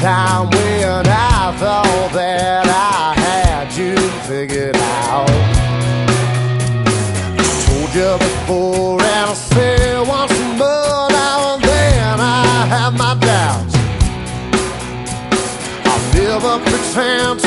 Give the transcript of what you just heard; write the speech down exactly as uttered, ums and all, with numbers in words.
time when I thought that I had you figured out. I told you before and I'll say it once more. Now and then I have my doubts. I'll never pretend